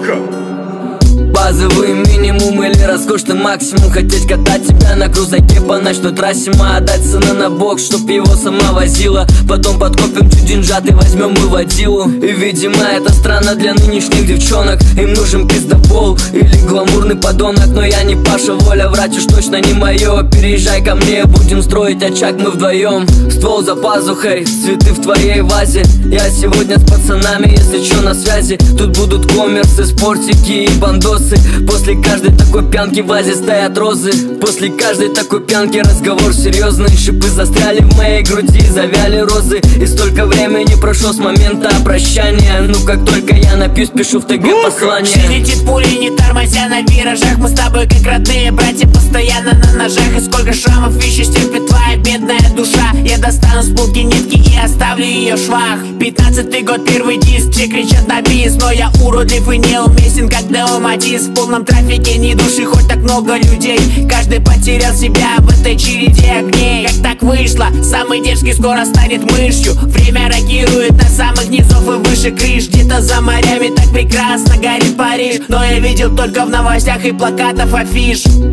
Четко. Базовый минимум или роскошный максимум. Хотеть катать тебя на крузаке по ночной трассе. Отдать сына на бокс, чтоб его сама возила. Потом подкопим чуть деньжат и возьмем мы водилу. И видимо это странно для нынешних девчонок. Им нужен пиздобол или гламурный подонок. Но я не Паша Воля, врать уж точно не мое. Переезжай ко мне, будем строить очаг мы вдвоем. Ствол за пазухой, цветы в твоей вазе. Я сегодня с пацанами, если чё, на связи. Тут будут коммерсы, спортики и бандосы. После каждой такой пьянки в вазе стоят розы. После каждой такой пьянки разговор серьезный. Шипы застряли в моей груди, завяли розы. И столько времени прошло с момента прощания. Ну как только я напьюсь, пишу в ТГ послание. Жизнь летит пулей, не тормозя на виражах. Мы с тобой как родные братья, постоянно на ножах. И сколько шрамов еще стерпит твоя бедная душа. Я достану с полки нитки и оставлю ее в швах. 15-й год, первый диск, все кричат на бис. Но я уродлив и неуместен, как Део Матис. В полном трафике ни души, хоть так много людей. Каждый потерял себя в этой череде огней. Как так вышло? Самый дерзкий скоро станет мышью. Время рокирует на самых низов и выше крыш. Где-то за морями так прекрасно горит Париж. Но я видел только в новостях и плакатов афиш.